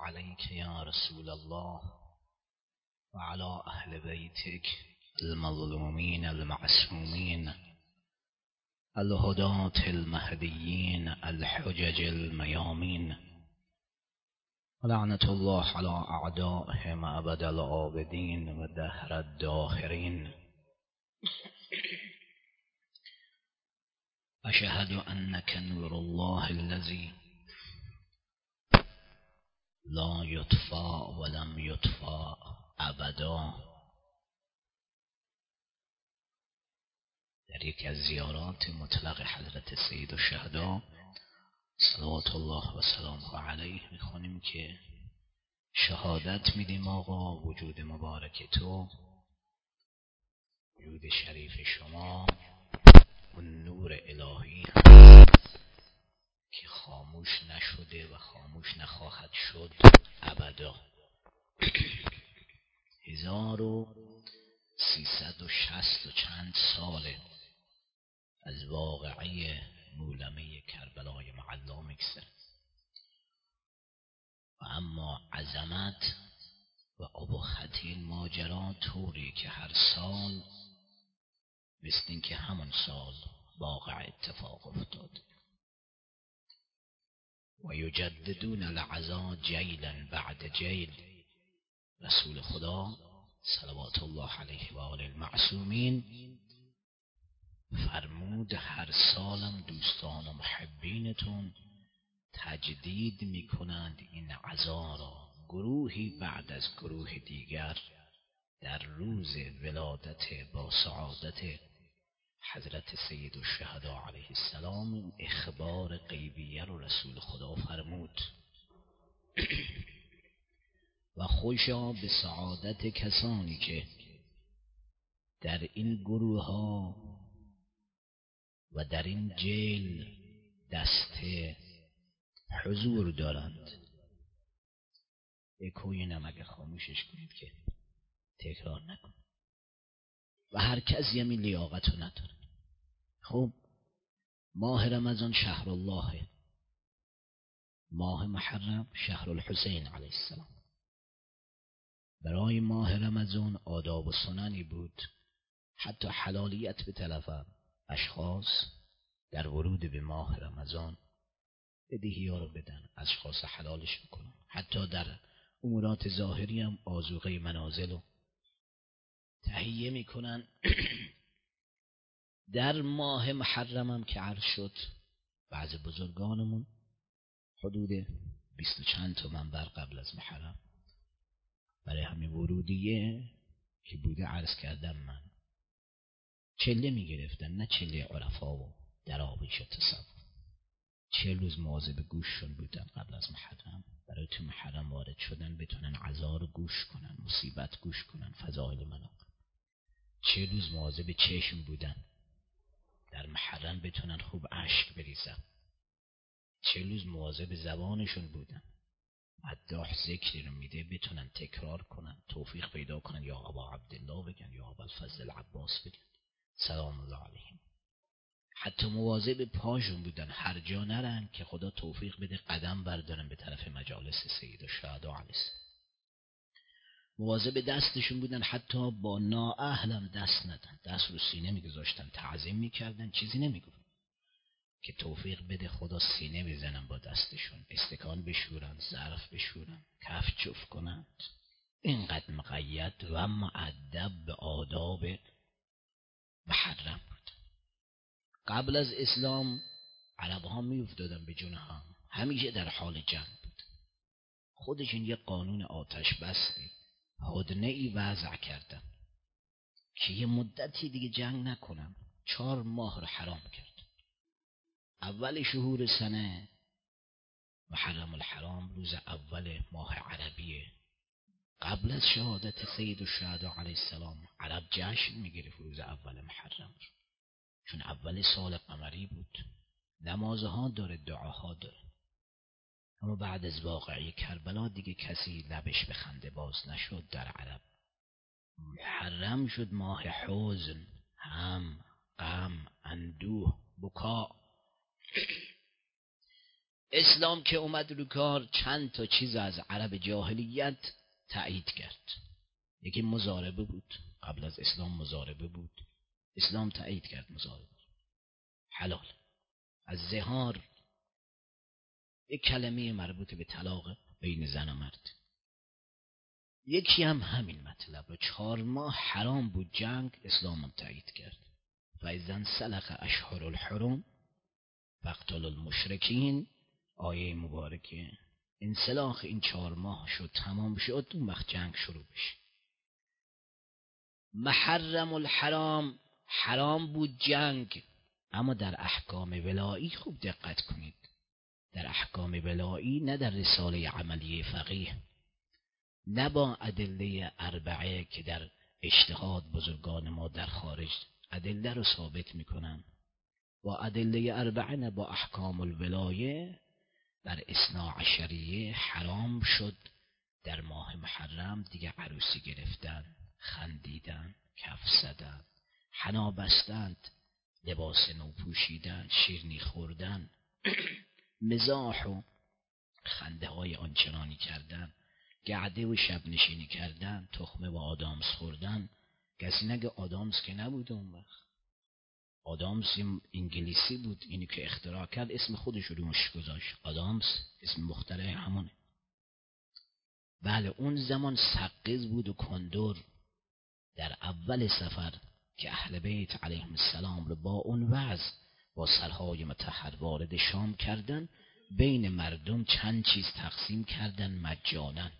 عليك يا رسول الله وعلى أهل بيتك المظلومين المعصومين الهداة المهديين الحجج الميامين، ولعنة الله على أعدائهم أبد الآبدين ودهر الداهرين. أشهد أنك نور الله الذي لا يطفى ولم يطفى أبدا. در یکی از زیارات مطلق حضرت سید الشهدا صلوات الله و سلامه علیه میخونیم که شهادت میدیم آقا وجود مبارک تو، وجود شریف شما اون نور الهی که خاموش نشده و خاموش نخواهد شد ابدا. 1360 و چند ساله از واقعه مولمه کربلای معلا میگذره و اما عظمت و ابهت این ماجرا طوری که هر سال مثل این که همون سال واقع اتفاق افتاد و یجددون العزا جیلا بعد جیل. رسول خدا صلوات الله علیه و آله المعصومین فرمود هر سالم دوستان و محبینتون تجدید میکنند این عزا را، گروهی بعد از گروه دیگر، در روز ولادت با سعادت حضرت سید الشهدا علیه السلام. اخبار غیبیه رو رسول خدا فرمود و خوشا به سعادت کسانی که در این گروه ها و در این جیل دسته حضور دارند. اگه اگه خاموشش کنید که تکرار نکن و هر کسی همین لیاقت رو نداره. خب ماه رمضان شهر الله، ماه محرم شهر الحسین علیه السلام. برای ماه رمضان آداب و سننی بود، حتی حلالیت به طرف اشخاص در ورود به ماه رمضان بدهی ها رو بدن، اشخاص حلالش بکنن. حتی در امورات ظاهری هم آذوقه منازل رو تهیه میکنن. در ماه محرم هم که عرض شد بعض بزرگانمون حدود 20 چند تا منبر قبل از محرم برای همین ورودیه که بوده عرض کردم من چله میگرفتن، نه چله عرفا و در آبیش تصور. 40 روز مواظب گوششون بودن قبل از محرم، برای تو محرم وارد شدن بتونن عزا رو گوش کنن، مصیبت گوش کنن، فضائل مناقب. 40 روز مواظب چشم بودن، در محرم بتونن خوب اشک بریزن. 40 روز مواظب زبانشون بودن، مداح ذکری رو میده بتونن تکرار کنن، توفیق پیدا کنن، یا ابا عبدالله بگن، یا ابا الفضل العباس بگن سلام الله علیهم. حتی مواظب پاشون بودن، هر جا نرن که خدا توفیق بده قدم بردارن به طرف مجالس سید الشهدا علیه السلام. مواظب دستشون بودن، حتی با نااهلم دست ندن، دست رو سینه میگذاشتن، تعظیم میکردن، چیزی نمیگفتن که توفیق بده خدا سینه بزنن با دستشون، استکان بشورن، ظرف بشورن، کف جفت کنن. اینقدر مقید و مؤدب به آداب محرم بود. قبل از اسلام عرب ها می افتادن به جون هم، همیشه در حال جنگ بود. خودشون یه قانون آتش بستی هدنه ای وضع کردن که یه مدتی دیگه جنگ نکنن. 4 ماه رو حرام کرد. اول شهور سنه محرم الحرام، روز اول ماه عربیه، قبل از شهادت سید الشهدا علیه السلام عرب جشن میگرفت روز اول محرم، چون اول سال قمری بود. نمازها داره، دعاها داره. اما بعد از واقعه کربلا دیگه کسی لبش به خنده باز نشد در عرب. محرم شد ماه حزن، هم، غم، اندوه، بکا. اسلام که اومد رو کار چند تا چیز از عرب جاهلیت تایید کرد. یکی مضاربه بود، قبل از اسلام مضاربه بود، اسلام تایید کرد مضاربه حلال. از زهار یک کلمه مربوط به طلاق بین زن و مرد. یکی هم همین مطلب. 4 ماه حرام بود جنگ، اسلام هم تایید کرد. فاذا سلخ اشهر الحرم فاقتلوا المشرکین، آیه مبارکه. انسلاخ این 4 ماه شد، تمام شد، اون وقت جنگ شروع بشه. محرم الحرام، حرام بود جنگ، اما در احکام ولایی خوب دقت کنید. در احکام ولایی، نه در رساله عملی فقیه، نه با ادله اربعه که در اجتهاد بزرگان ما در خارج ادله رو ثابت میکنن، با ادله اربعه نه با احکام الولایه. در 12 حرام شد در ماه محرم دیگه عروسی گرفتن، خندیدن، کف زدن، حنا بستند، لباس نو پوشیدن، شیرنی خوردن، مزاح و خنده های آنچنانی کردن، گعده و شب نشینی کردن، تخمه و آدامس خوردن. کسی نگه آدامس که نبود اون وقت. آدامس انگلیسی بود، اینی که اختراع کرد اسم خودش رو روش گذاشت. آدامس اسم مخترع همونه. بله اون زمان سقز بود و کندور. در اول سفر که اهل بیت علیهم السلام رو با اون وضع با سرهای مطهر وارد شام کردن، بین مردم چند چیز تقسیم کردن مجانا.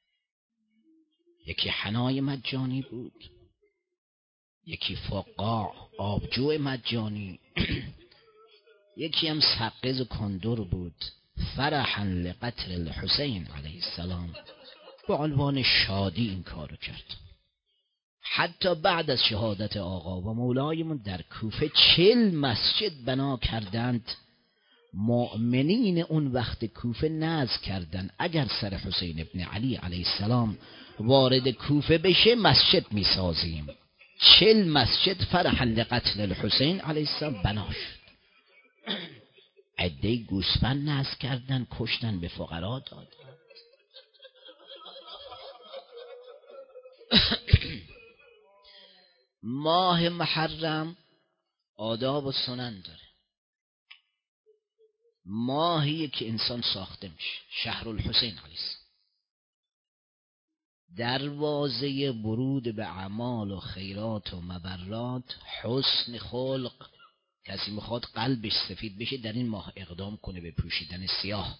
یکی حنای مجانی بود، یکی فقاع آبجو مجانی، یکی هم سقز و کندور بود. فرحا لقتل الحسین علیه السلام، با عنوان شادی این کارو کرد. حتی بعد از شهادت آقا و مولایمون در کوفه 40 مسجد بنا کردند. مؤمنین اون وقت کوفه نذر کردند اگر سر حسین ابن علی علیه السلام وارد کوفه بشه مسجد میسازیم. 40 مسجد فرحا لقتل الحسین علیه السلام بنا شد. عده گوسفند نذر کردن، کشتن، به فقرا دادن. ماه محرم آداب و سنن داره. ماهی که انسان ساخته میشه، شهر الحسین علیه السلام. دروازه ورود به اعمال و خیرات و مبرات حسن خلق. کسی میخواد قلبش سفید بشه در این ماه اقدام کنه به پوشیدن سیاه.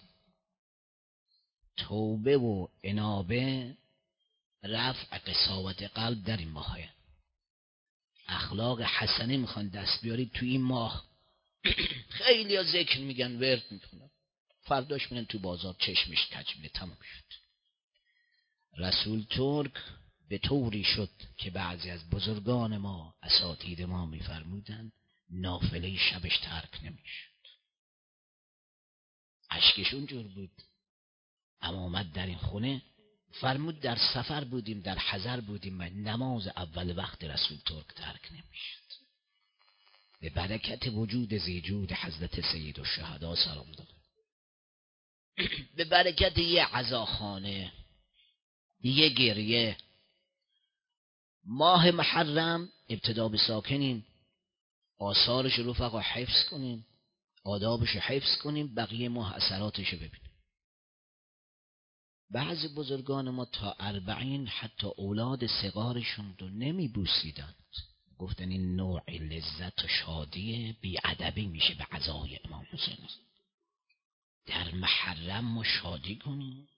توبه و انابه، رفع قساوت قلب در این ماه. اخلاق حسنه میخوان دست بیارید تو این ماه. خیلی ها ذکر میگن، ورد میکنن، فرداش میرن تو بازار چشمش کج میره، تمام شد. رسول ترک به طوری شد که بعضی از بزرگان ما، اساتید ما میفرمودن نافله شبش ترک نمیشد. اشکش اونجور بود. اما اومد در این خونه فرمود در سفر بودیم، در حضر بودیم، نماز اول وقت رسول ترک ترک نمیشد. به برکت وجود زیجود حضرت سید الشهدا سلام داد، به برکت یه عزاخانه، یه گریه. ماه محرم ابتدا به ساکنین، آثارش رفقا حفظ کنیم، آدابش حفظ کنیم، بقیه ماه اثراتش ببینیم. بعضی بزرگان ما تا 40 حتی اولاد صغارشون رو نمی بوسیدند. گفتن این نوع لذت و شادی بی‌ادبی میشه به عزای امام حسین. در محرم ما شادی کنیم.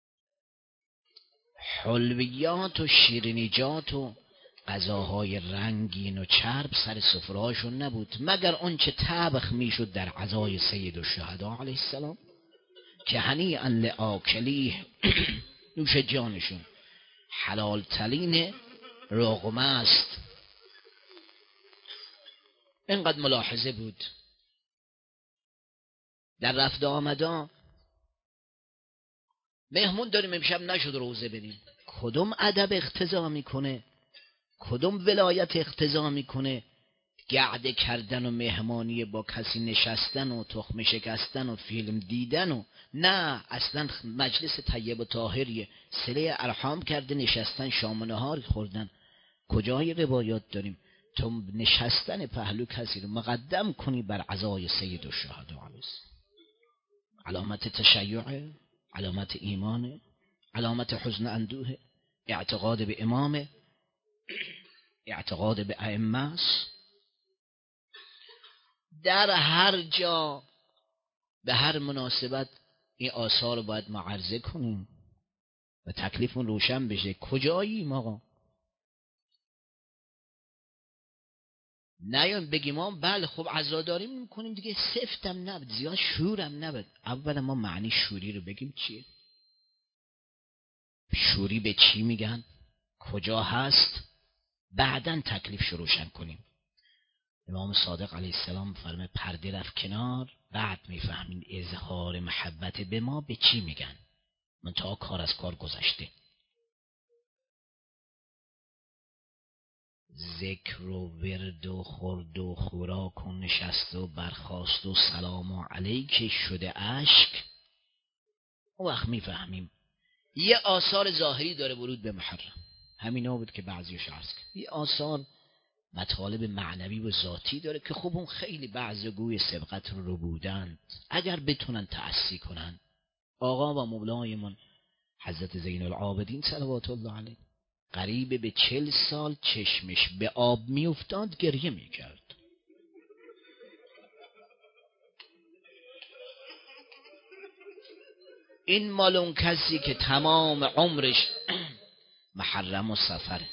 حلویات و شیرینیجات و غذاهای رنگین و چرب سر سفرهاشون نبود، مگر آنچه طبخ میشد در عزای سید الشهدا علیه السلام که هنیئا لآکلیه، نوش جانشون، حلال ترین رقمه است. اینقدر ملاحظه بود در رفت آمدا. مهمون داریم امشب، نشد روزه بریم. کدوم ادب اقتضا میکنه، کدوم ولایت اقتضا میکنه گعده کردن و مهمانی با کسی نشستن و تخم شکستن و فیلم دیدن و نه، اصلا مجلس طیب و طاهریه، صله ارحام کرده نشستن، شام و نهار خوردن. کجای روایات داریم تو نشستن پهلو کسی رو مقدم کنی بر عزای سید الشهدا علیه السلام؟ علامت تشیع، علامت ایمان، علامت حزن اندوه، اعتقاد به امام، اعتقاد به ائمه است. در هر جا به هر مناسبت این آثار رو باید ما عرضه کنیم و تکلیفمون روشن بشه. کجاییم آقا؟ نیایم بگیم ما بله خب عزاداری میکنیم دیگه، سفتم نبود، زیاد شورم نبود. اولا ما معنی شوری رو بگیم چیه، شوری به چی میگن، کجا هست، بعدن تکلیفش روشن کنیم. امام صادق علیه السلام فرمه پرده رفت کنار، بعد میفهمین اظهار محبت به ما به چی میگن. من تا کار از کار گذشته، ذکر و ورد و خورد و خوراک و نشست و برخاست و سلام و علیک شده اشک. اون وقت میفهمیم یه آثار ظاهری داره ورود به محرم. همینا بود که بعضیش عرض کرد. یه آثار مطالب معنوی و ذاتی داره که خب اون خیلی بعضی گوی سبقت رو بودند، اگر بتونن تأسی کنن. آقا و مولایمون حضرت زین العابدین صلوات الله علیه قریب به 40 سال چشمش به آب می افتاد، گریه می کرد. این مال اون کسی که تمام عمرش محرم و سفره،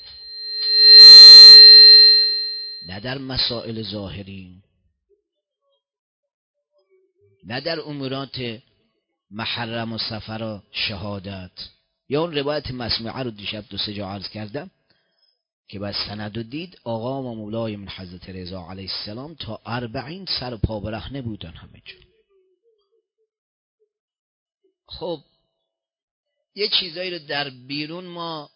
نه در مسائل ظاهری، نه در امورات محرم و سفر و شهادت. یا اون روایت مسموعه رو دیشب 2-3 جا عرض کردم که بس سند و دید آقا و مولای من حضرت رضا علیه السلام تا 40 سر و پا برهنه بودن همه جا. خب یه چیزایی رو در بیرون ما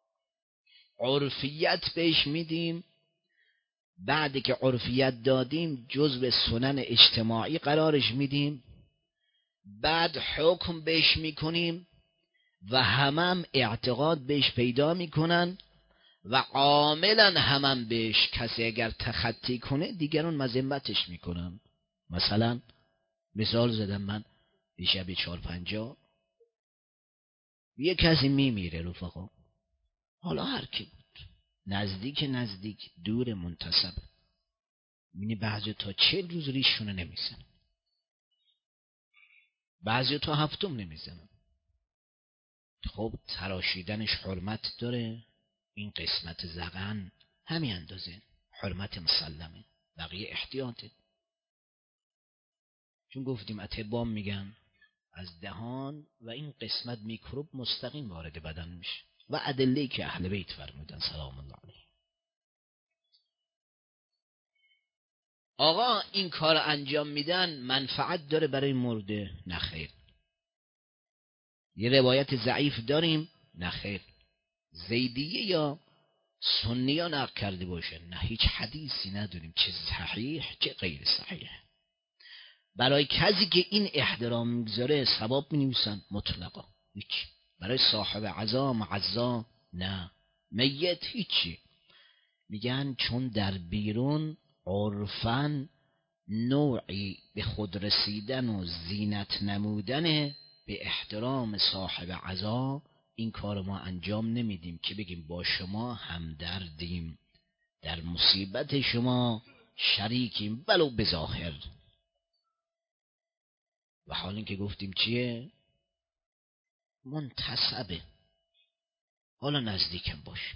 عرفیت بهش میدیم، بعد که عرفیت دادیم جزء سنن اجتماعی قرارش میدیم، بعد حکم بهش میکنیم و هم اعتقاد بهش پیدا میکنن و عاملا هم بهش. کسی اگر تخطی کنه دیگران مذمتش میکنن. مثلا مثال زدم من دیشب 4-5 یه کسی میمیره رفقا، حالا هر کی بود، نزدیک دور منتسب، میبینی بعضی تا 40 روز ریششونه نمیزنن، بعضی تا 7 نمیزنن. خب تراشیدنش حرمت داره، این قسمت زغن همین اندازه حرمت مسلمه، بقیه احتیاطه. چون گفتیم اطباء میگن از دهان و این قسمت میکروب مستقیم وارد بدن میشه و ادله‌ای که اهل بیت فرمودن سلام الله علیه. آقا این کار انجام میدن منفعت داره برای مرده؟ نخیر. یه روایت ضعیف داریم؟ نخیر. زیدیه یا سنی ها نقل کرده باشه؟ نه، هیچ حدیثی نداریم، چه صحیح چه غیر صحیح. برای کسی که این احترام میگذاره ثواب مینویسن مطلقا، هیچ. برای صاحب عزا معزا نه، میت هیچی. میگن چون در بیرون عرفاً نوعی به خود رسیدن و زینت نمودن به احترام صاحب عزا، این کار ما انجام نمیدیم که بگیم با شما همدردیم، در مصیبت شما شریکیم ولو به ظاهر. و حال این که گفتیم چیه؟ منتسبه، حالا نزدیکم باش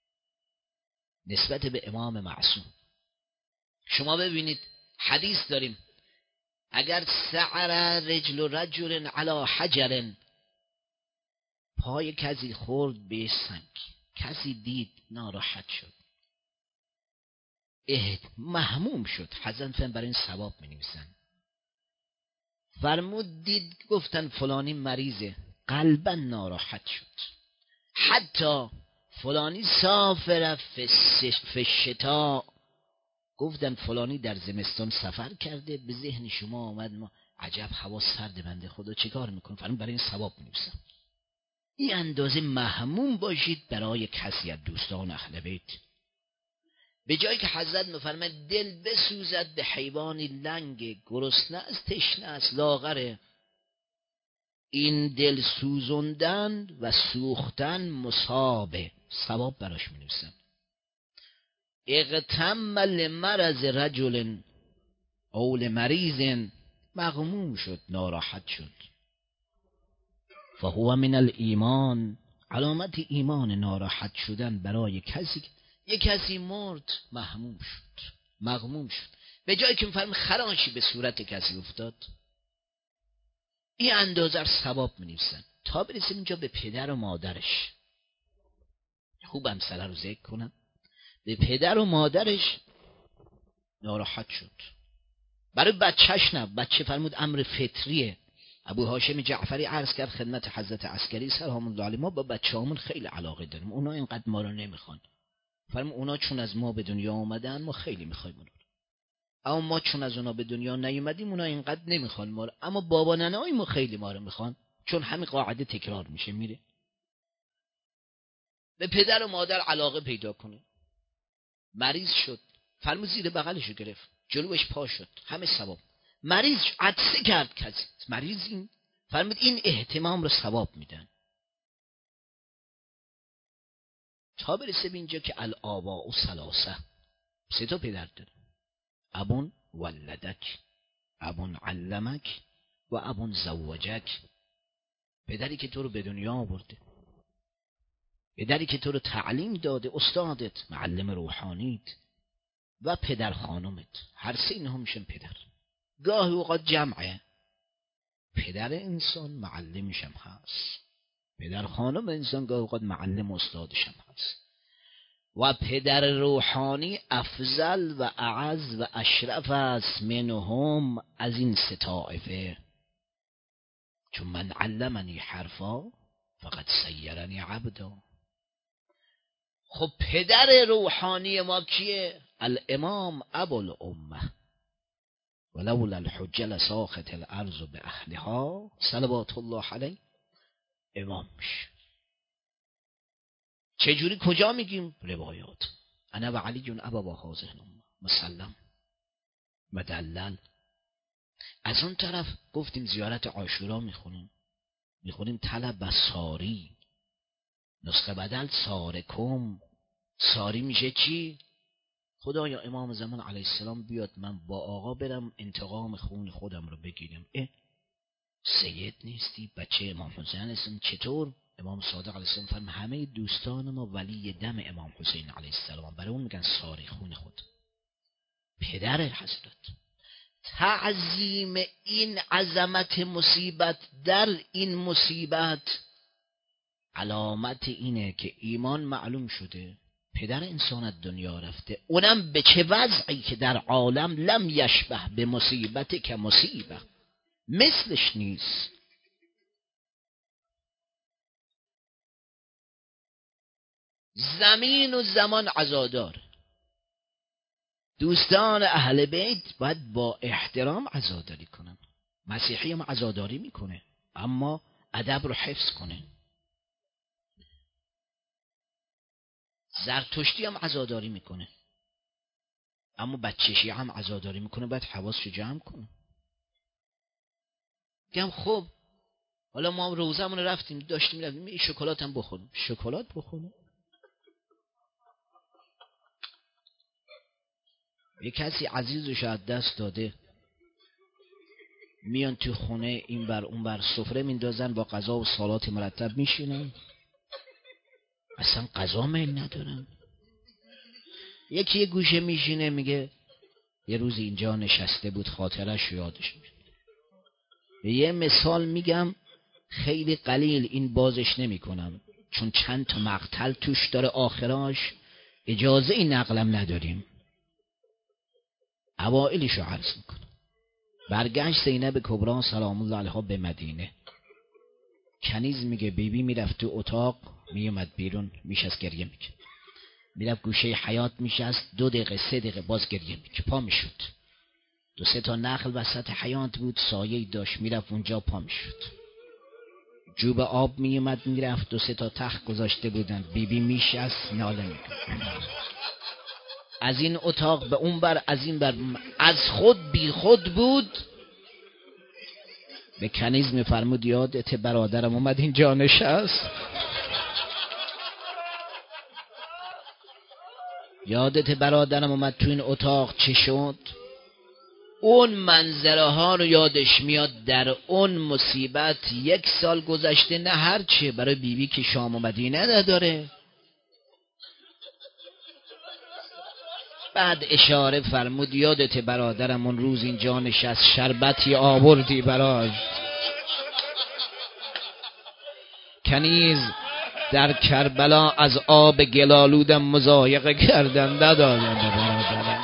نسبت به امام معصوم. شما ببینید حدیث داریم اگر سعر رجل رجل علی حجر، پای کسی خورد به سنگ، کسی دید ناراحت شد، محموم شد، حزن فهم برای این ثواب می نویسن. فرمود دید گفتن فلانی مریضه، قلبا ناراحت شد. حتی فلانی سافر فی الشتاء، گفتن فلانی در زمستان سفر کرده، به ذهن شما آمد ما عجب هوا سرد، بنده خدا چه کار میکنه؟ فرمود برای این ثواب می‌نویسم. این اندازه مهموم باشید برای کسی از دوستان اهل بیت. به جایی که حضرت می‌فرماید دل بسوزد به حیوانی لنگ، گرسنه است، تشنه است، لاغره، این دل سوزوندن و سوختن مصابه، ثواب براش می‌نویسن. اغتم لمرض رجل او لمریض، مغموم شد، ناراحت شد، فهو من الایمان، علامت ایمان ناراحت شدن برای کسی. یک کسی مرد، مهموم شد، مغموم شد، به جایی که می‌فرماید خراشی به صورت کسی افتاد، این اندازه ثواب می‌نویسن. تا برسیم اینجا به پدر و مادرش. خوب امثله رو ذکر کنم. به پدر و مادرش ناراحت شد، برای بچهش نه. بچه فرمود امر فطریه. ابو هاشم جعفری عرض کرد خدمت حضرت عسکری سلام الله علیه، ما با بچه‌هامون خیلی علاقه داریم، اونا اینقدر ما رو نمیخوان. فرمود اونا چون از ما به دنیا اومدن ما خیلی میخوایم اونا، اما ما چون از اونا به دنیا نیومدیم اونا اینقدر نمیخوان ما رو، اما بابا ننه‌های ما خیلی ما رو میخوان. چون همین قاعده تکرار میشه میره. به پدر و مادر علاقه پیدا کنه. مریض شد، فرمود زیر بغلشو گرفت، جلوش پا شد، همه ثواب. مریض عطسه کرد کسی، مریض این، فرمود این اهتمام رو ثواب میدن. تا برسه به اینجا که الآباء و ثلاثه، 3 تا پدر داره. ابون ولدک، ابون علمک و ابون زوجک. پدری که تو رو به دنیا آورده، پدری که تو رو تعلیم داده، استادت، معلم روحانیت، و پدر خانمت. هر 3 اینها میشن پدر. گاهی اوقات جمعه، پدر انسان معلمش هم هست، پدر خانم انسان گاهی اوقات معلم استادش هم هست، و پدر روحانی افضل و اعز و اشرف است منهم، از این 3 طایفه. چون من علمنی حرفا فقط سیرنی عبدا. خب پدر روحانی ما کیه؟ الامام ابو الامه، ولولا الحجه لساخت الارض به اهلها صلوات الله علیه. امام میشه. چجوری کجا میگیم؟ روایات. انا و علی جون ابا با هذه الامه مسلم مدلل. از اون طرف گفتیم زیارت عاشورا میخونیم طلب و ساری، نسخه بدل سارکم. ساری میشه چی؟ خدایا امام زمان علیه السلام بیاد من با آقا برم انتقام خون خودم رو بگیرم. سید نیستی، بچه امام حسین هستم. چطور؟ امام صادق علیه السلام فرم همه دوستان ما ولی دم امام حسین علیه السلام، برای اون میگن ساری خون خود. پدر حضرت. تعظیم این عظمت مصیبت در این مصیبت علامت اینه که ایمان معلوم شده، پدر انسان از دنیا رفته، اونم به چه وضعی که در عالم لم یشبه به مصیبت که مصیبه، مثلش نیست. زمین و زمان عزادار. دوستان اهل بیت باید با احترام عزاداری کنن. مسیحی هم عزاداری میکنه اما ادب رو حفظ کنه. زرتشتی هم عزاداری میکنه اما بچه شیعه هم عزاداری میکنه، باید حواسشو جمع کنه. گم خب حالا ما روزمون رفتیم داشتیم رفتیم شکلات هم بخوریم. شکلات بخوریم؟ یه کسی عزیزش از دست داده، میان تو خونه این بر اون بر سفره میندازن، با غذا و سالات مرتب میشینن، اصلا غذا میل ندارن. یکی یه گوشه میشینه میگه یه روز اینجا نشسته بود خاطرش یادش میاد. یه مثال میگم خیلی قلیل، این بازش نمی کنم چون چند تا مقتل توش داره، آخراش اجازه این نقلم نداریم. اوائلشو عرض میکنم. برگشت زینب کبرا سلام الله علیها به مدینه. کنیز میگه بیبی میرفت تو اتاق میومد بیرون میشست گریه میکرد. میرفت گوشه حیاط میشست، 2 دقیقه 3 دقیقه باز گریه که پا میشد. 2-3 تا نخل وسط حیاط بود، سایه داشت، میرفت اونجا پا میشد. جوب آب میومد میرفت، 2-3 تا تخت گذاشته بودن، بیبی میشست ناله میکرد. از این اتاق به اون بر، از این بر، از خود بی خود بود. به کنیز میفرمود یادت برادرم اومد اینجا نشست؟ یادت برادرم اومد تو این اتاق چی شد؟ اون منظره ها رو یادش میاد. در اون مصیبت 1 سال گذشته، نه هرچه برای بیبی که شام و مدینه نداره. بعد اشاره فرمود یادت برادرم اون روز اینجا نشست، شربتی آوردی براش؟ کنیز در کربلا از آب گلالودم مضایقه کردن، ندادم به برادرم.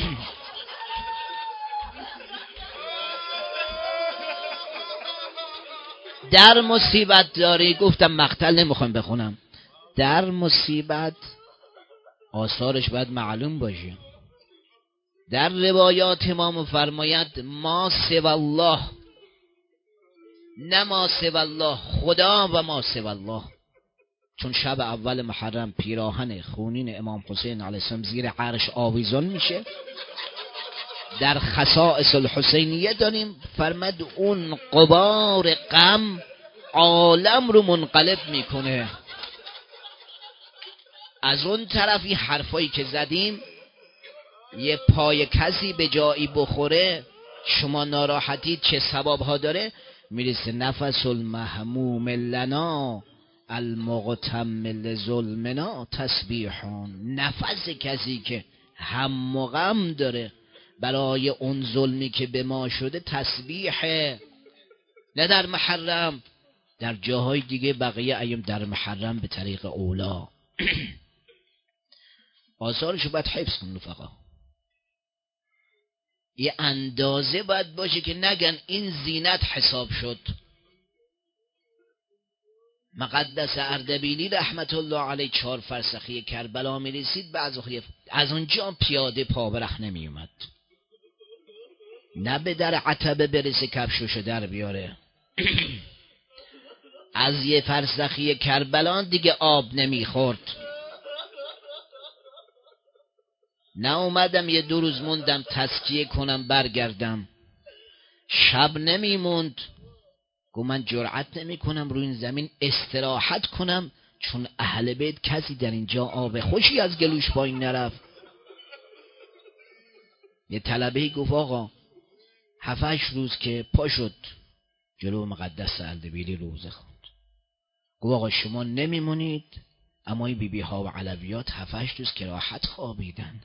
در مصیبت داری، گفتم مقتل نمیخوام بخونم، در مصیبت آثارش باید معلوم باشه. در روایات امام فرماید ما سوی الله، نه ما سوی الله، خدا و ما سوی الله. چون شب اول محرم پیراهن خونین امام حسین علیه السلام زیر عرش آویزان میشه. در خصائص الحسینیه داریم، فرمد اون غبار غم عالم رو منقلب میکنه. از اون طرفی حرفایی که زدیم، یه پای کسی به جایی بخوره شما ناراحتید چه ثوابها داره، میرسه نفس المحموم لنا المغتم لظلمنا تسبیحون. نفس کسی که هم و غم داره برای اون ظلمی که به ما شده تسبیحه. نه در محرم، در جاهای دیگه بقیه ایام در محرم به طریق اولا. آثارشو باید حفظ کنن فقط. یه اندازه باید باشه که نگن این زینت حساب شد. مقدس اردبیلی رحمت الله علیه 4 فرسخی کربلا می رسید، از اونجا پیاده پابرخ نمی اومد، نه به در عتبه برسه کفشوشو در بیاره. از یه فرسخی کربلا دیگه آب نمی خورد. نه اومدم یه 2 روز موندم تزکیه کنم برگردم، شب نمی موند. گو من جرأت نمی کنم روی این زمین استراحت کنم، چون اهل بیت کسی در اینجا آب خوشی از گلوش پایین نرفت. یه طلبه گفت آقا 7-8 روز که پا شد جلو مقدس اردبیلی روزه خوند. گفت آقا شما نمیمونید، اما این بیبی ها و علویات 7-8 روز که راحت خوابیدن.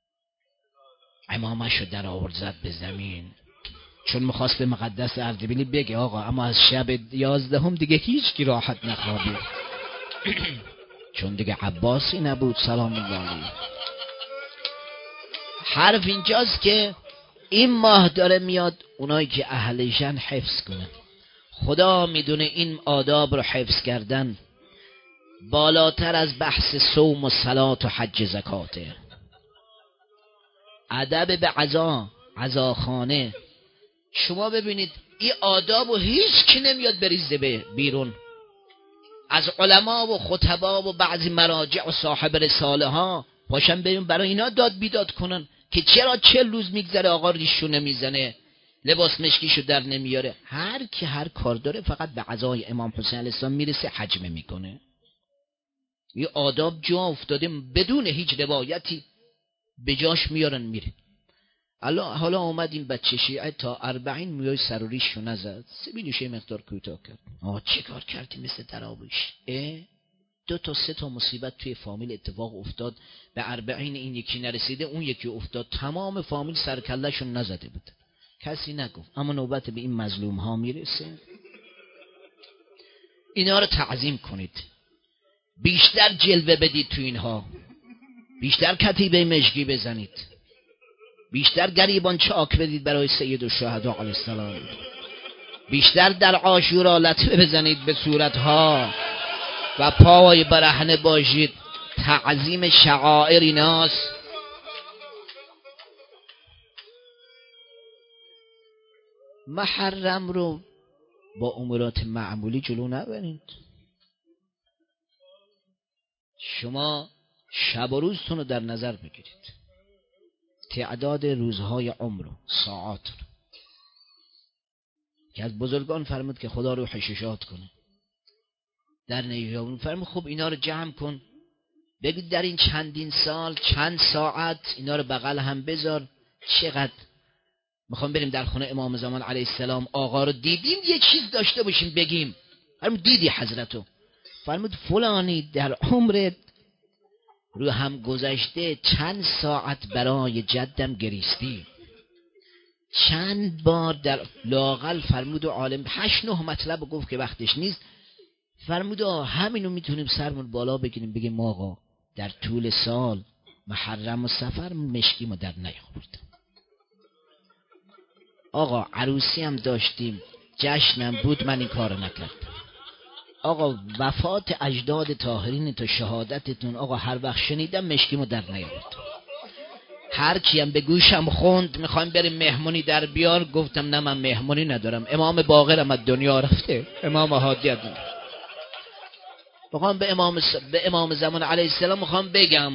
امامش رو در آورد زد به زمین، چون میخواست به مقدس اردبیلی بگه آقا اما از شب 11 دیگه هیچ کی راحت نخوابید. چون دیگه عباسی نبود سلام الله علیه. حرف اینجاست که این ماه داره میاد، اونایی که اهلشن حفظ کنن. خدا میدونه این آداب رو حفظ کردن بالاتر از بحث صوم و صلات و حج زکاته. ادب به عزاخانه. شما ببینید این آداب و هیچ کی نمیاد بریزه بیرون. از علما و خطبا و بعضی مراجع و صاحب رساله ها باشن بریم برای اینا داد بیداد کنن که چرا 40 روز میگذره آقا ریشو نمیزنه، لباس مشکیشو در نمیاره. هر کی هر کار داره فقط به عزای امام حسین علیه السلام میرسه حجمه میکنه. این آداب جا افتاده بدون هیچ روایتی به جاش میارن میره. حالا اومد این بچه شیعه تا 40 میای سر و ریشو نزد، سبیلش یه مقدار کوتاه کرد. چه کار کردی مثل دراویش؟ 2 تا 3 تا مصیبت توی فامیل اتفاق افتاد، به 40 این یکی نرسیده اون یکی افتاد، تمام فامیل سرکلهشون نزده بود، کسی نگفت. اما نوبت به این مظلوم ها میرسه. اینا رو تعظیم کنید، بیشتر جلوه بدید تو اینها، بیشتر کتیبه مشکی بزنید، بیشتر گریبان چاک بدید برای سید الشهدا علیه السلام، بیشتر در عاشورا لطمه بزنید به صورتها و پای برهنه باشید. تعظیم شعائر ایناست. محرم رو با امورات معمولی جلو نبرید. شما شب و روزتون رو در نظر بگیرید، تعداد روزهای عمر و ساعات رو که از بزرگان فرمود که خدا روحش شاد کنه در نیجابون، فرمود خب اینا رو جمع کن، بگید در این چندین سال چند ساعت اینا رو بغل هم بذار. چقدر میخوام بریم در خونه امام زمان علیه السلام، آقا رو دیدیم یه چیز داشته باشیم بگیم. فرمود دیدی حضرتو؟ فرمود فلانی در عمرت رو هم گذشته چند ساعت برای جدم گریستی، چند بار در لاقل فرمود و عالم 8-9 مطلب گفت که وقتش نیست. فرمود همینو میتونیم سرمون بالا بگیریم بگیم آقا در طول سال محرم و سفر مشکی ما در نیاوردم، آقا عروسی هم داشتیم جشنم بود من این کارو نکردم، آقا وفات اجداد طاهرین تو شهادتتون آقا هر وقت شنیدم مشکیمو در نیاوردم. هر کیم به گوشم خوند میخوایم بریم مهمونی در بیار، گفتم نه من مهمونی ندارم، امام باقرم از دنیا رفته، امام هادی از دنیا. میخوام به امام زمان علیه السلام میخوام بگم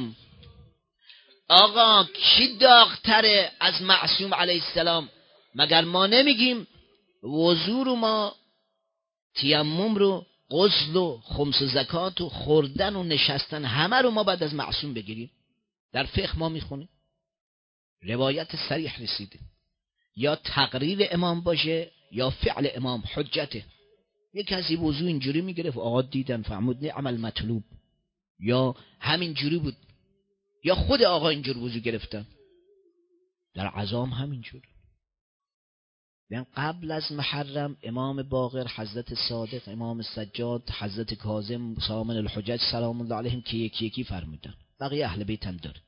آقا کی داغتره از معصوم علیه السلام؟ مگر ما نمیگیم وضو رو ما، تیمم رو، غسل و خمس و زکات و خوردن و نشستن همه رو ما بعد از معصوم بگیریم؟ در فقه ما میخونیم روایت صریح رسیده، یا تقریر امام باشه یا فعل امام حجته. یک کسی وضو اینجوری میگرفت آقا دیدن فرمود نعم المطلوب، یا همین جوری بود، یا خود آقا اینجور وضو گرفتن. در عزام همینجور. بیان قبل از محرم امام باقر، حضرت صادق، امام سجاد، حضرت کاظم، سامن الحجج سلام الله علیهم که یکی یکی فرمودن، بقیه اهل بیت هم داره.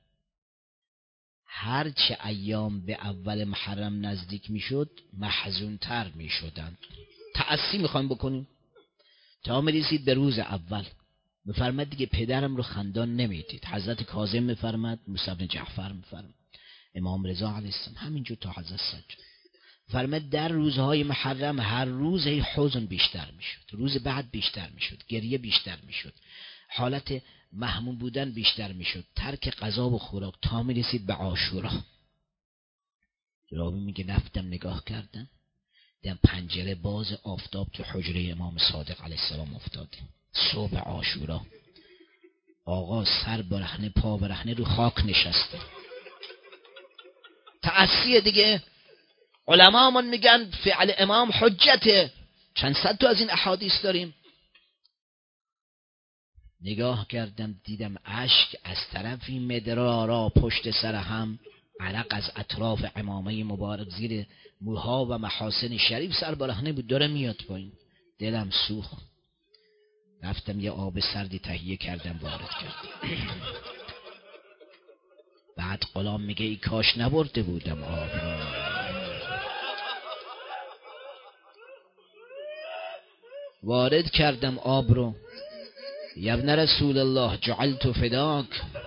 هرچه ایام به اول محرم نزدیک میشد محزون تر میشدند. تأسی میخوایم بکنیم تا میرسید به روز اول، میفرمد دیگه پدرم رو خندان نمیدید. حضرت کاظم میفرمد، موسی بن جعفر میفرمد، امام رضا علیه السلام، همینجور تا حضرت سجاد. فرمد در روزهای محرم هر روز حزن بیشتر میشد، روز بعد بیشتر میشد، گریه بیشتر میشد، حالت محموم بودن بیشتر میشد، ترک غذا و خوراک، تا میرسید به عاشورا. راوی میگه رفتم نگاه کردم دیدم پنجره باز، آفتاب تو حجره امام صادق علیه السلام افتاده. صبح عاشورا آقا سر برهنه پا برهنه رو خاک نشسته. تأسیه دیگه. علما من میگن فعل امام حجته، چند صد تا از این احادیث داریم. نگاه کردم دیدم اشک از طرفی مدرارا پشت سر هم، عرق از اطراف عمامه مبارک زیر موها و محاسن شریف سر برهنه بود، داره میاد پایین. دلم سوخت، رفتم یه آب سردی تهیه کردم وارد کردم. بعد غلام میگه ای کاش نبرده بودم آب رو. وارد کردم آب رو. یا ابن رسول الله جعلت فداک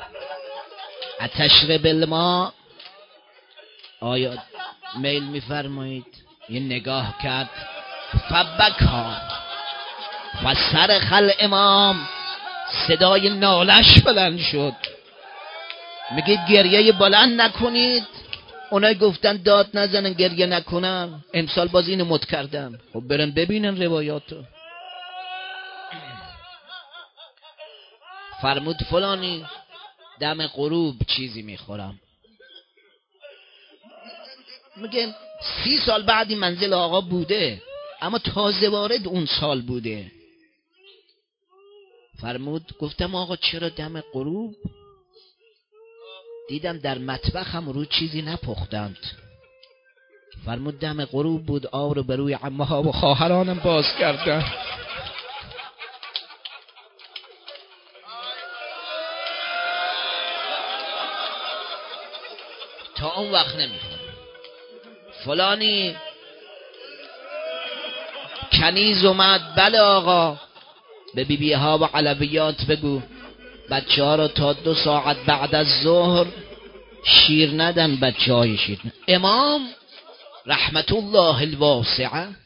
اتشرب الماء، آیا میل میفرمایید؟ یه نگاه کرد، فبکا و صرخ الامام، صدای نالش بلند شد. میگید گریه بلند نکنید، اونای گفتن داد نزنن گریه نکنن، امسال باز اینو مد کردن. خب برن ببینن روایاتو. فرمود فلانی دم غروب چیزی میخورم. میگه 30 سال بعد این منزل آقا بوده، اما تازه وارد اون سال بوده. فرمود گفتم آقا چرا دم غروب؟ دیدم در مطبخم رو چیزی نپختند. فرمود دم غروب بود، آب رو به روی عمه ها و خواهرانم باز کردن. تا اون وقت نمیخوام. فلانی کنیز اومد، بله آقا، به بیبی ها و علویات بگو بچه ها رو تا 2 ساعت بعد از ظهر شیر ندن، بچه های شیر ندن. امام رحمت الله الواسعه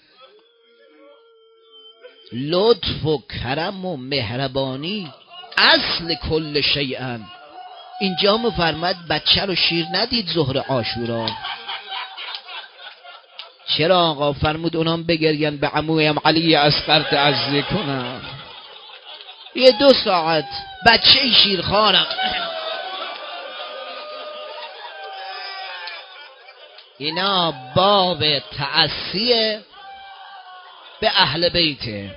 لطف و کرم و مهربانی اصل کل شیئا. اینجا مفرمد بچه رو شیر ندید ظهر عاشورا. چرا آقا؟ فرمود اونام بگرین به عمویم علی اصغر تعزیه کنم. یه 2 ساعت بچه شیرخوارم. اینا باب تعصیه به اهل بیت.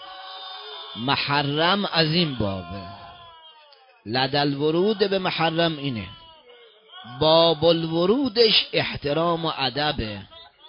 محرم از این بابه. لدل ورود به محرم اینه، باب الورودش احترام و ادبه.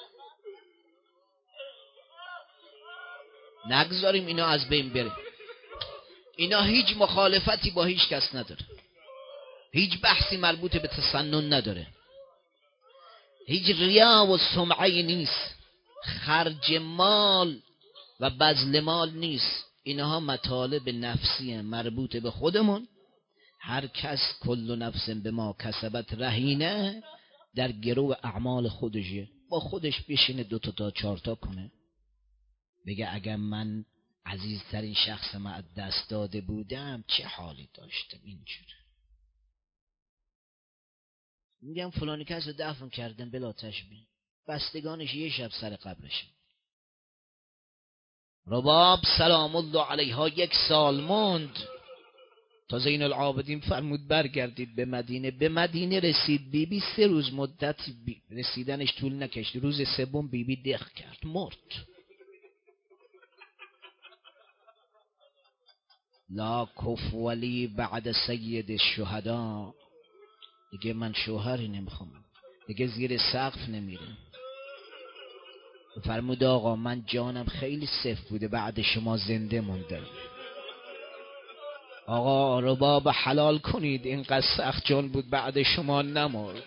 نگذاریم اینا از بین بره. اینا هیچ مخالفتی با هیچ کس نداره، هیچ بحثی مربوط به تسنن نداره، هیچ ریا و سمعه نیست، خرج مال و بذل مال نیست. اینها مطالب نفسیه مربوط به خودمون. هر کس کل نفس به ما کسبت رهینه، در گرو اعمال خودشه. با خودش بشینه 2 تا 4 تا کنه، بگه اگر من عزیزترین شخص ما از دست داده بودم چه حالی داشتم. اینجوره میگم فلانی کس رو دفن کردن بلا تشبیه، بستگانش یه شب سر قبرش. رباب سلام الله علیها 1 سال موند تا زین العابدین فرمود برگردید به مدینه. به مدینه رسید، بیبی 3 روز مدت رسیدنش طول نکشید. روز 3 بیبی دق کرد، مرد. لا کف ولی بعد سید الشهدا. دیگه من شوهری نمیخوام، دیگه زیر سقف نمیرم. فرمود آقا من جانم خیلی سفت بوده، بعد شما زنده موندم. آقا رباب حلال کنید، اینقدر سخت جان بود بعد شما نمرد.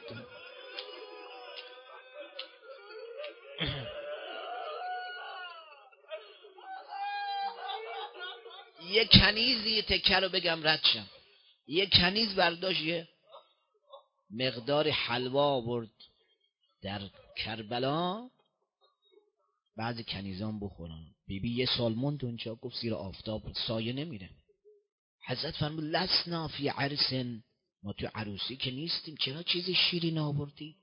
یه کنیزی تکه رو بگم رد شم. یه کنیز برداشت یه مقدار حلوا آورد در کربلا، بعضی کنیزان بخورن. بیبی 1 سال موند اونجا، گفت زیر آفتاب سایه نمیره. حضرت فرمود لسنا فی عرس، ما تو عروسی که نیستیم، چرا چیز شیرین آوردی؟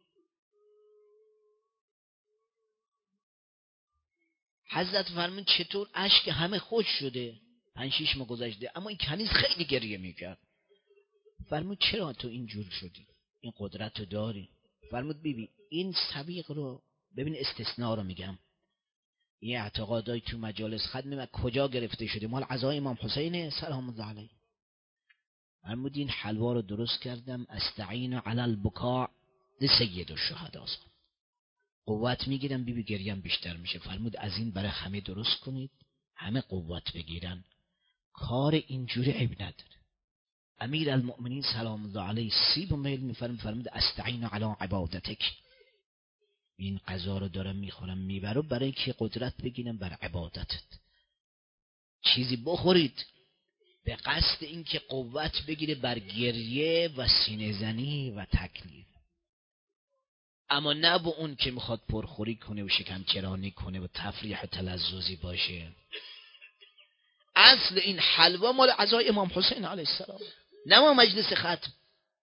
حضرت فرمود چطور؟ اشک همه خوش شده، 5-6 ماه گذشته، اما این کنیز خیلی گریه میکرد. فرمود چرا تو اینجور شدی؟ این قدرت رو داری. فرمود بیبی این سبیق رو ببین، استثناء رو میگم، این اعتقادای تو مجالس ختم کجا گرفته شده؟ مال عزای امام حسین سلام الله علیه. فرمود این حلوا رو درست کردم استعین علی البکاء لسید الشهدا، قوت میگیرم بیبی گریم بیشتر میشه. فرمود از این برای همه درست کنید، همه قوت بگیرن. کار اینجوری عیب نداره. امیر المؤمنین سلام الله علیه 30 میل میفرمود استعین علی عبادتک. این غذا رو دارم میخورم میبرم برای که قدرت بگیرم بر عبادتت. چیزی بخورید به قصد این که قوت بگیره بر گریه و سینه زنی و تکلیف، اما نه با اون که میخواد پرخوری کنه و شکم چرانی کنه و تفریح و تلذذی باشه. اصل این حلوا مال عزای امام حسین علیه السلام، نه ما مجلس ختم.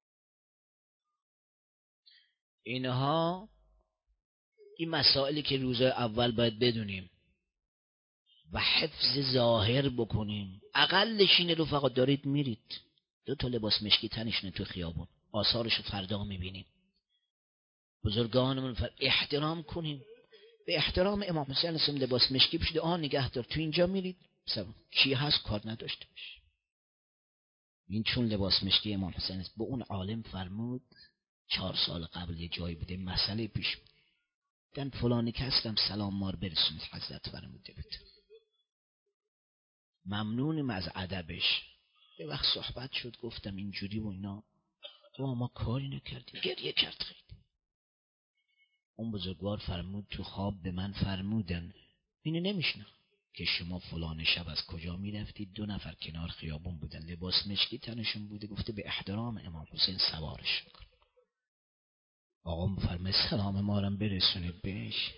اینها این مسائلی که روز اول باید بدونیم و حفظ ظاهر بکنیم. اقلش اینه رفقا، دارید میرید 2 تا لباس مشکی تنشونه تو خیابون، آثارشو فردا میبینیم. بزرگانمون احترام کنیم، به احترام امام حسین اسم لباس مشکی بشید. نگه دار تو اینجا میرید کی هست کار نداشته باش. این چون لباس مشکی امام حسین است. به اون عالم فرمود 4 سال قبل یه جایی بوده مسئله پیش بود، دن فلانی کسیم سلام مار برسونید. حضرت فرموده بود ممنونیم از ادبش. به وقت صحبت شد گفتم اینجوری و اینا، ما کاری نکردیم، گریه کرد خیلی. اون بزرگوار فرمود تو خواب به من فرمودن، اینو نمیشنم، که شما فلان شب از کجا میرفتید؟ 2 نفر کنار خیابون بودن، لباس مشکی تنشون بوده. گفته به احترام امام حسین سوارش کن. آقا مفرمه سلام ما رو برسونید بهش.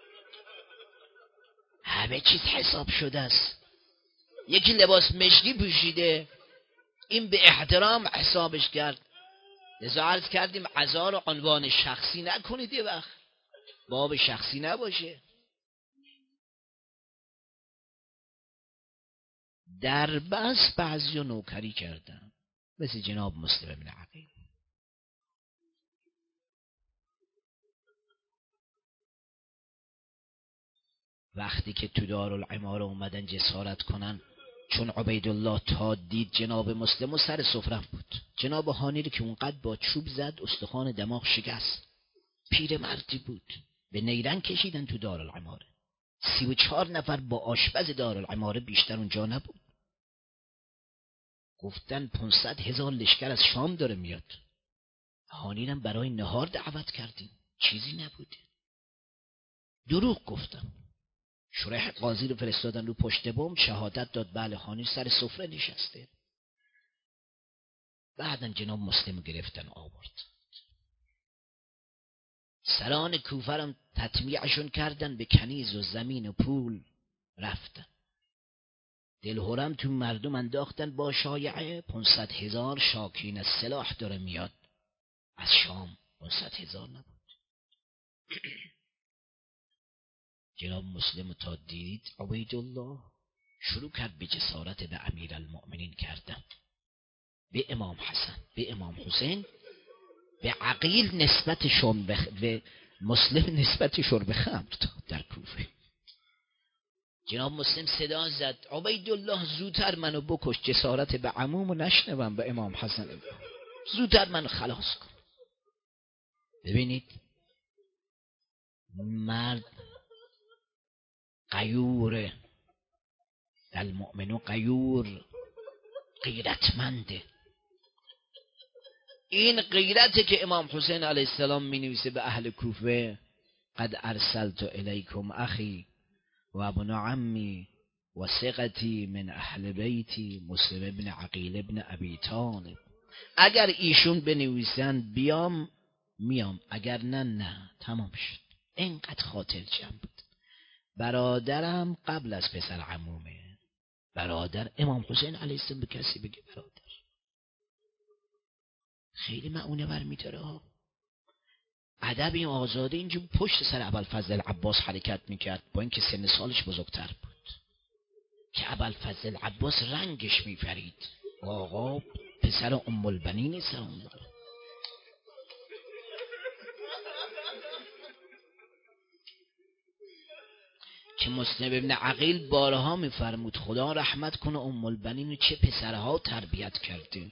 همه چیز حساب شده است. یکی لباس مشکی پوشیده، این به احترام حسابش کرد. لذا عرض کردیم عزا رو عنوان شخصی نکنید، یه وقت باب شخصی نباشه. در بس بعضی نوکری کردن، مثل جناب مسلم بن عقیل. وقتی که تو دارالعماره اومدن جسارت کنن، چون عبیدالله تا دید جناب مسلم و سر سفره بود، جناب هانی رو که اونقدر با چوب زد استخوان دماغ شکست. پیر مردی بود، به نیرنگ کشیدن تو دارالعماره. 34 نفر با آشپز دارالعماره، بیشتر اونجا نبود. گفتن 500,000 لشکر از شام داره میاد. هانی رو برای نهار دعوت کردیم، چیزی نبوده. دروغ گفتم. شریح قاضی رو فرستادن رو پشت بم، شهادت داد بله هانی سر سفره نشسته. بعدن جناب مسلم گرفتن آورد. سران کوفه هم تطمیعشون کردن، به کنیز و زمین و پول رفتن. دلهرم تو مردم انداختن با شایعه 500,000 شاکین از سلاح داره میاد از شام. 500,000 نبود. جناب مسلم تا دید عبیدالله شروع کرد به جسارت به امیرالمؤمنین کردن، به امام حسن، به امام حسین، به عقیل نسبتشون، به مسلم نسبتشون به خمر در کوفه. جناب مسلم صدا زد عبیدالله زودتر منو بکش، جسارت به عمومو نشنوم، به امام حسن زودتر منو خلاص کن. ببینید مرد غیور، المؤمن غیور، غیرتمنده. این غیرته که امام حسین علیه السلام می نویسه به اهل کوفه قد ارسلت الیکم اخی و ابن عمی و ثقتی من اهل بیتی مسلم ابن عقیل ابن ابی طالب. اگر ایشون بنویسن بیام میام، اگر نه تمام شد. اینقدر خاطر جمع بود. برادرم قبل از پسر عمومه. برادر امام حسین علیه السلام به کسی بگه برادر، خیلی معونه برمی‌داره ها. ادب این آزاده اینجور پشت سر ابوالفضل العباس حرکت میکرد، با اینکه سن سالش بزرگتر بود، که ابوالفضل العباس رنگش میپرید. آقا پسر ام البنین سلام داره. که مسلم ابن عقیل بارها میفرمود خدا رحمت کنه ام البنین چه پسرها تربیت کرده.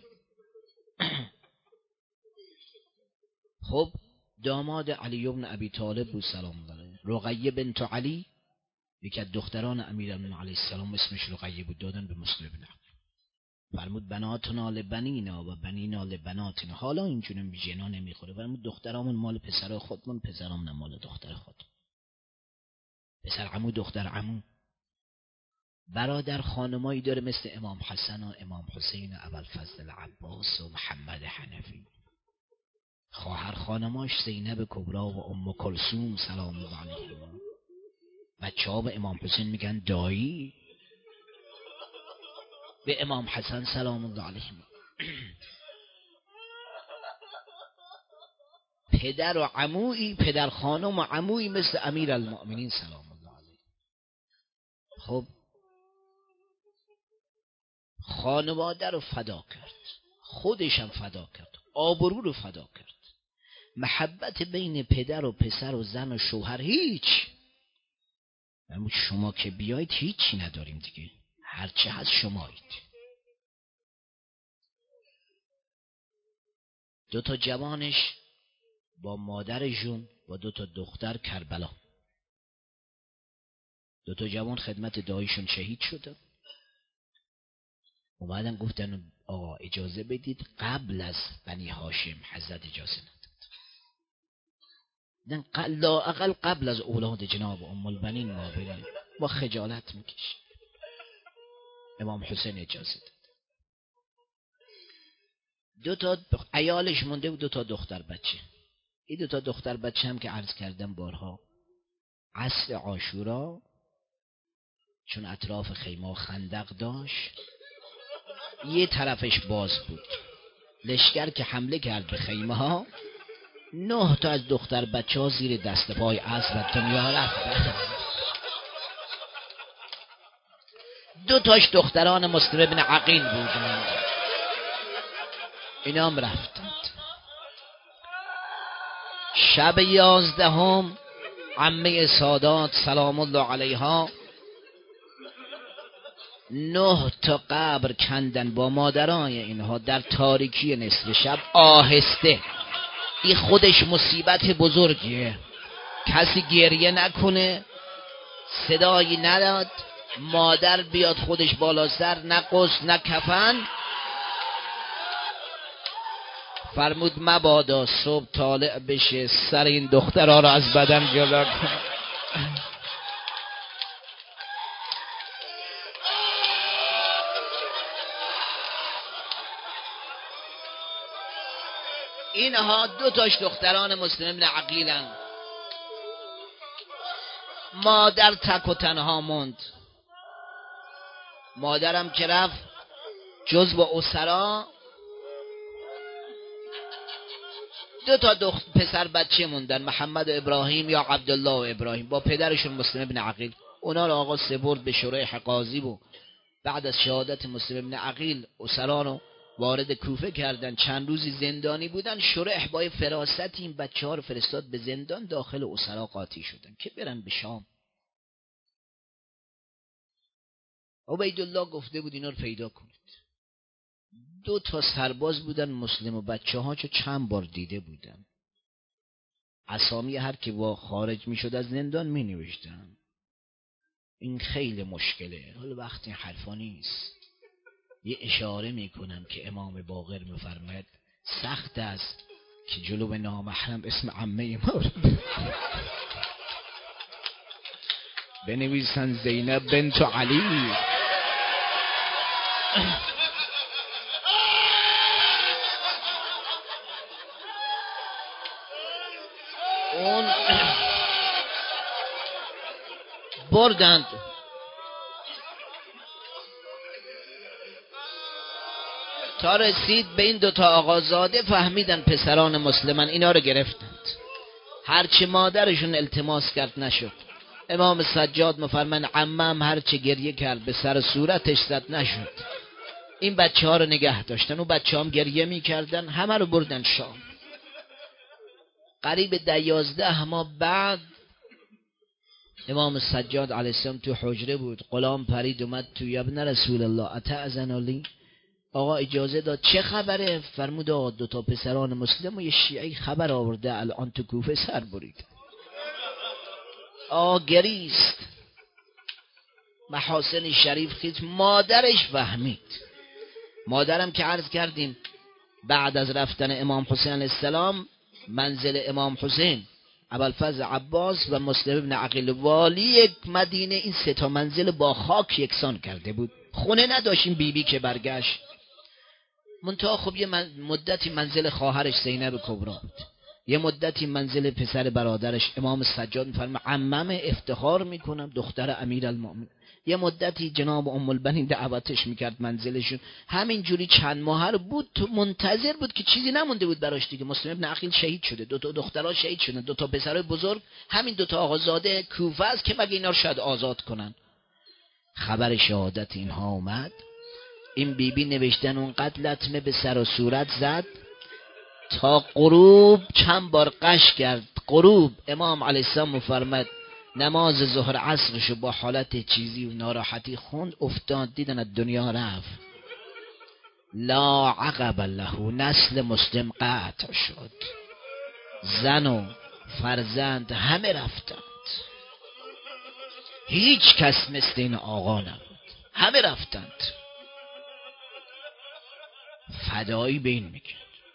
خب داماد علی ابن ابی طالب بود سلام داره. رقیه بنت علی، یکی از دختران امیرالمومنین علیه السلام، اسمش رقیه بود، دادن به مسلم ابن عقیل. فرمود بناتنا لبنینا و بنینا لبناتنا. حالا اینجوری به جنا نمیخوره. فرمود دخترامون مال پسرای خودمون، پسرام مال دختر خود. پسر عمو دختر عمو. برادر خانمایی داره مثل امام حسن و امام حسین و ابوالفضل العباس و محمد حنفی. خواهر خانماش زینب کبری و ام کلثوم سلام الله علیهما. بچه‌ها به امام حسین میگن دایی. به امام حسن سلام الله علیهما. پدر و عمویی، پدر خانم و عمویی مثل امیرالمؤمنین سلام الله علیه. خب خانواده رو فدا کرد، خودش هم فدا کرد، آبرو رو فدا کرد. محبت بین پدر و پسر و زن و شوهر هیچ. شما که بیایید هیچی نداریم دیگه، هرچی هست شمایید. 2 جوانش با مادرشون با 2 دختر کربلا. 2 جوان خدمت داییشون شهید شدن. اومدن گفتن آقا اجازه بدید قبل از بنی هاشم. حضرت اجازه نداد. لااقل قبل از اولاد جناب ام البنین ما بریم. با خجالت میکشیم. امام حسین اجازه داد. 2 تا عیالش مونده بود، 2 تا دختر بچه. این 2 تا دختر بچه هم که عرض کردم بارها، عصر عاشورا چون اطراف خیمه خندق داشت، یه طرفش باز بود، لشکر که حمله کرد به خیمه ها، 9 تا از دختر بچه ها زیر دست پای عصر دنیا رفتن. 2 تاش دختران مسلم ابن عقیل بودند، اینا هم رفتند. شب 11 عمه سادات سلام الله علیها 9 تا قبر کندن با مادرای اینها در تاریکی نصف شب، آهسته. این خودش مصیبت بزرگیه. کسی گریه نکنه، صدایی نداد، مادر بیاد خودش بالا سر، نه غسل نه کفن. فرمود مبادا صبح طالع بشه سر این دخترها را از بدن جدا کن. اینها 2 تاش دختران مسلم ابن عقیلن. مادر تک و تنها موند. مادرم که رفت، جزو اسرا 2 تا پسر بچه موندن، محمد و ابراهیم یا عبدالله و ابراهیم، با پدرشون مسلم ابن عقیل. اونا رو آقا سپرد به شریح قاضی و بعد از شهادت مسلم ابن عقیل اسرا رو وارد کوفه کردن. چند روزی زندانی بودن. شریح با فراست این بچه ها رو فرستاد به زندان، داخل اسرا قاطی شدن که برن به شام. عبیدالله گفته بود اینا رو پیدا کنید. 2 تا سرباز بودن مسلم و بچه ها چو چند بار دیده بودن. اسامی هر که با خارج می شد از زندان می نوشتن. این خیلی مشکله. حالا وقتی حرفا نیست، یه اشاره می کنم که امام باقر می فرماید سخت است که جلو به نامحرم اسم عمه ما بنویسن زینب بنت علی. اون بردند تا رسید به این 2 تا آقازاده، فهمیدن پسران مسلمان، اینا رو گرفتند. هرچی مادرشون التماس کرد نشد. امام سجاد مفرمان عمم هرچی گریه کرد به سر صورتش زد نشد. این بچه ها رو نگه داشتن، اون بچه هم گریه می کردن، همه رو بردن شام. قریب 11 ماه بعد امام سجاد علیه السلام تو حجره بود. غلام پرید اومد تو، ابن رسول الله اتأذن لی، آقا اجازه داد. چه خبره؟ فرمود آقا 2 تا پسران مسلم و یه شیعی خبر آورده الان تو کوفه سر برید. آقا گریست، محاسن شریف خیز. مادرش فهمید. مادرم که عرض کردیم بعد از رفتن امام حسین علیه السلام، منزل امام حسین، ابوالفضل عباس و مسلم ابن عقیل والی مدینه، این 3 تا منزل با خاک یکسان کرده بود. خونه نداشتیم. بیبی که برگشت، منتها خب یه مدتی منزل خواهرش زینب کبرا بود، یه مدتی منزل پسر برادرش امام سجاد میفرمه عمم افتخار میکنم دختر امیرالمومنین، یه مدتی جناب ام البنین دعوتش میکرد منزلشون. همین جوری چند ماه بود، تو منتظر بود که چیزی نمونده بود براش دیگه. مسلم ابن عقیل شهید شده، 2 تا دخترها شهید شدن، 2 تا پسرای بزرگ، همین 2 تا آقازاده کوفه است که مگه اینا رو شاید آزاد کنن. خبر شهادت اینها اومد. این بیبی نوشتن اونقدر لطمه به سر و صورت زد تا غروب چند بار قش کرد. غروب امام علیه السلام مفرمد نماز ظهر عصرشو با حالت چیزی و ناراحتی خوند، افتاد، دیدن از دنیا رفت. لا عقب له، نسل مسلم قطع شد، زن و فرزند همه رفتند. هیچ کس مثل این آقا نبود، همه رفتند. فدایی به این میکرد.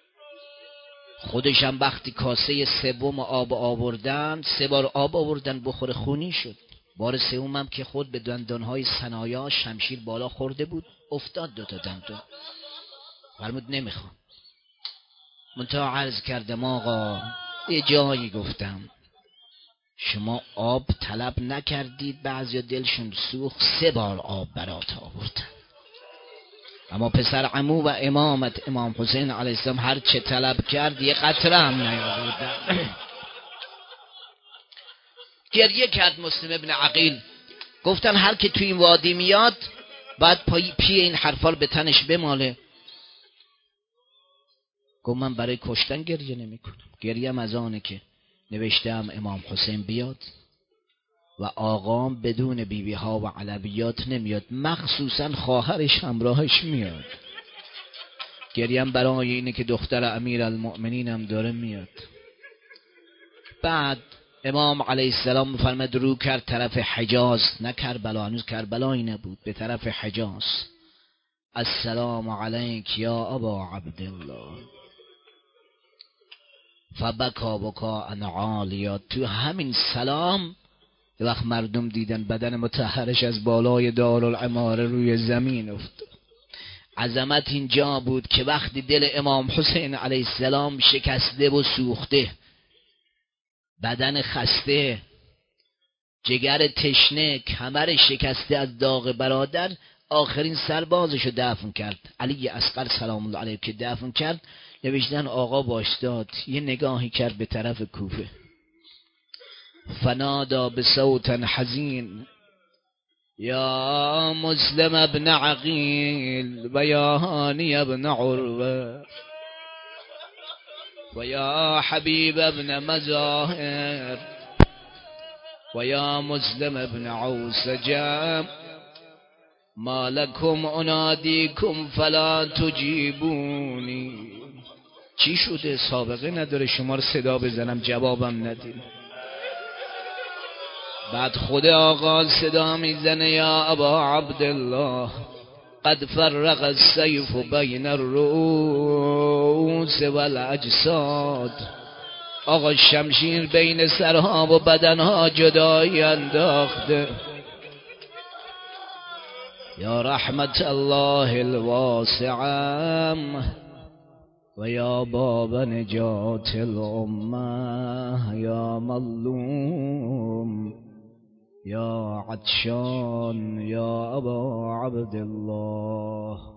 خودشم وقتی کاسه 3 آب آوردن، 3 بار آب آوردن بخوره خونی شد. بار سومم که خود به دندانهای ثنایا شمشیر بالا خورده بود، افتاد 2 تا دندان. فرمود نمیخوام. منتها عرض کردم آقا یه جایی گفتم شما آب طلب نکردید، بعضیا دلشون سوخت 3 بار آب برات آوردن، اما پسر عمو و امامت امام حسین علیه السلام هر چه طلب کرد 1 قطره هم نیاوردن. گریه کرد مسلم ابن عقیل. گفتن هر که توی این وادی میاد بعد پی این حرفا رو به تنش بماله. گفت من برای کشتن گریه نمی کنم، گریم از آنه که نوشتم امام حسین بیاد و آقام بدون بیبی ها و علویات نمیاد، مخصوصا خواهرش همراهش میاد. گریم برای اینه که دختر امیر المؤمنینم داره میاد. بعد امام علیه السلام میفرماد رو کرد طرف حجاز، نه کربلا، هنوز کربلایی نبود، به طرف حجاز. السلام علیک یا ابا عبدالله. فبکا بکا ان عالیا. تو همین سلام یه وقت مردم دیدن بدن مطهرش از بالای دارالعماره روی زمین افتاد. عظمت اینجا بود که وقتی دل امام حسین علیه السلام شکسته و سوخته، بدن خسته، جگر تشنه، کمر شکسته از داغ برادر، آخرین سربازشو دفن کرد. علی اصغر سلام الله علیه که دفن کرد، نوشتن آقا باشداد، یه نگاهی کرد به طرف کوفه، فنادا بصوت حزین یا مسلم ابن عقیل و یا هانی ابن عروه و یا حبیب ابن مظاهر و یا مسلم ابن عوسجم ما لکم انادیکم فلا تجیبونی. چی شده؟ سابقه نداره شما رو صدا بزنم جوابم ندید. بعد خود آقا صدا میزنه یا ابا عبدالله قد فرق السیف بین الرؤوس والاجساد. آقا شمشیر بین سرها و بدنها جدایی انداخته. یا رحمت الله الواسعه و یا باب نجات الامه یا مظلوم یا عطشان یا ابا عبدالله.